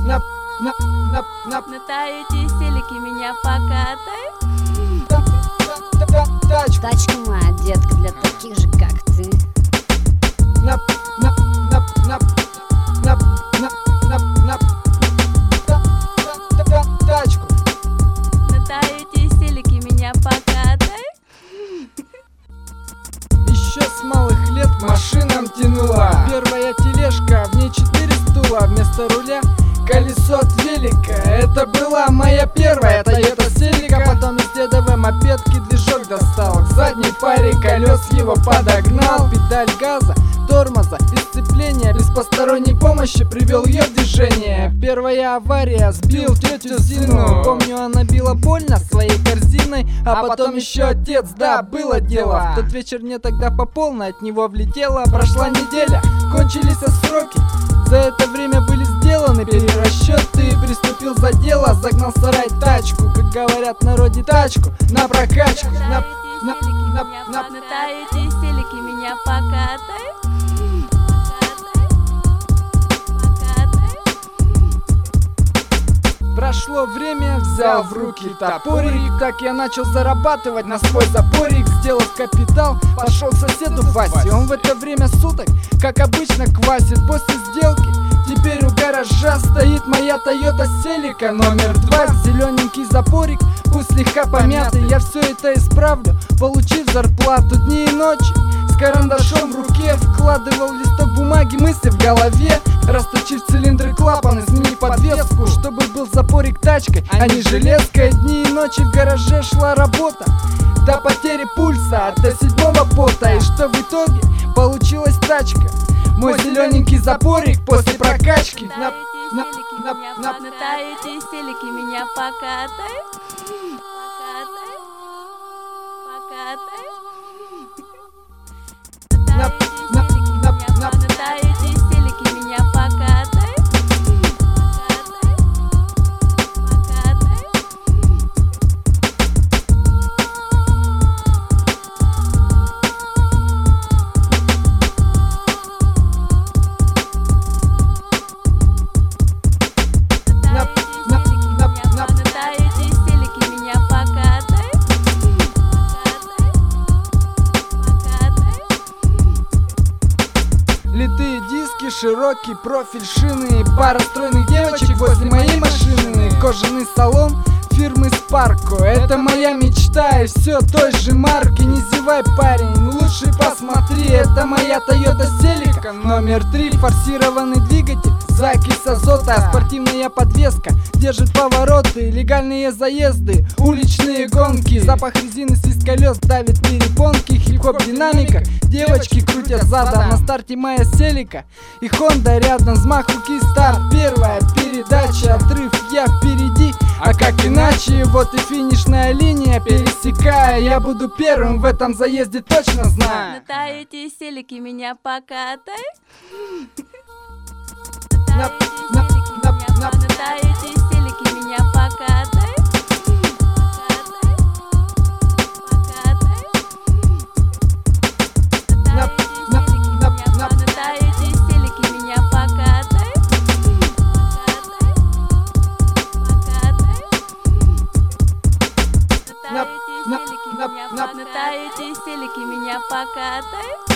эти селики меня покатай. Тачка моя, детка, для таких же, как ты. Тачку. На эти селики меня покатай. Еще с малых лет к машинам тянула. Первая тележка, в ней 4 стула. Вместо руля колесо от велика. Это была моя первая Toyota Celica. Потом из дедовой мопедки движок достал. К задней паре колес его подогнал. Педаль газа, тормоза и сцепления. Без посторонней помощи привел ее в движение. Первая авария, сбил тетю Зину. Помню, она била больно своей корзиной. А потом еще отец, да, было дело. В тот вечер мне тогда по полной от него влетело. Прошла неделя, кончились сроки. За это время были сделаны перерасчеты. Приступил за дело, загнал в сарай тачку. Как говорят в народе, тачку на прокачку. На эти селики меня покатай. Прошло время, взял в руки топорик. Так я начал зарабатывать на свой заборик. Сделав капитал, пошел к соседу Васе. Он в это время суток, как обычно, квасит. После сделки теперь у гаража стоит моя Toyota Celica номер 2. Зелененький запорик, пусть слегка помятый. Я все это исправлю, получив зарплату дни и ночи. С карандашом в руке вкладывал листок бумаги, мысли в голове. Расточив цилиндры, клапаны, сменить подвеску, чтобы был запорик тачкой, а не железкой. Дни и ночи в гараже шла работа до потери пульса, до 7-го пота. И что в итоге? Получилась тачка, мой зелененький запорик после прокачки. На эти селики меня покатай. Покатай. На эти селики меня покатай. Литые диски, широкий профиль шины. Пара стройных девочек возле моей машины. Кожаный салон фирмы Sparco. Это моя мечта и все той же марки. Не зевай, парень, лучше посмотри. Это моя Toyota Celica номер 3. Форсированный двигатель, закись азота, спортивная подвеска, держит повороты, легальные заезды, уличные гонки. Запах резины, свист колес давит перепонки. Хип-хоп динамика, девочки крутят задом. На старте моя Celica и Honda рядом. Взмах руки, старт, первая передача, отрыв, я впереди, а как иначе? Вот и финишная линия, пересекая, я буду первым в этом заезде, точно знаю. На эти селики меня покатай. На эти селики меня покатай. На эти селики меня покатай. На эти селики меня покатай.